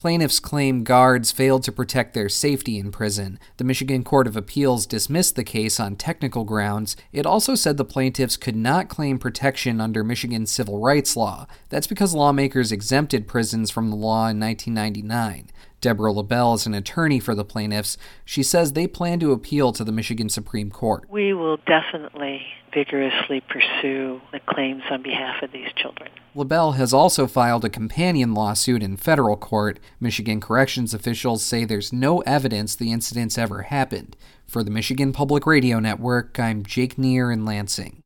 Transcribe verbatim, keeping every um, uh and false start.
Plaintiffs claim guards failed to protect their safety in prison. The Michigan Court of Appeals dismissed the case on technical grounds. It also said the plaintiffs could not claim protection under Michigan civil rights law. That's because lawmakers exempted prisons from the law in nineteen ninety-nine. Deborah LaBelle is an attorney for the plaintiffs. She says they plan to appeal to the Michigan Supreme Court. We will definitely vigorously pursue the claims on behalf of these children. LaBelle has also filed a companion lawsuit in federal court. Michigan corrections officials say there's no evidence the incidents ever happened. For the Michigan Public Radio Network, I'm Jake Neer in Lansing.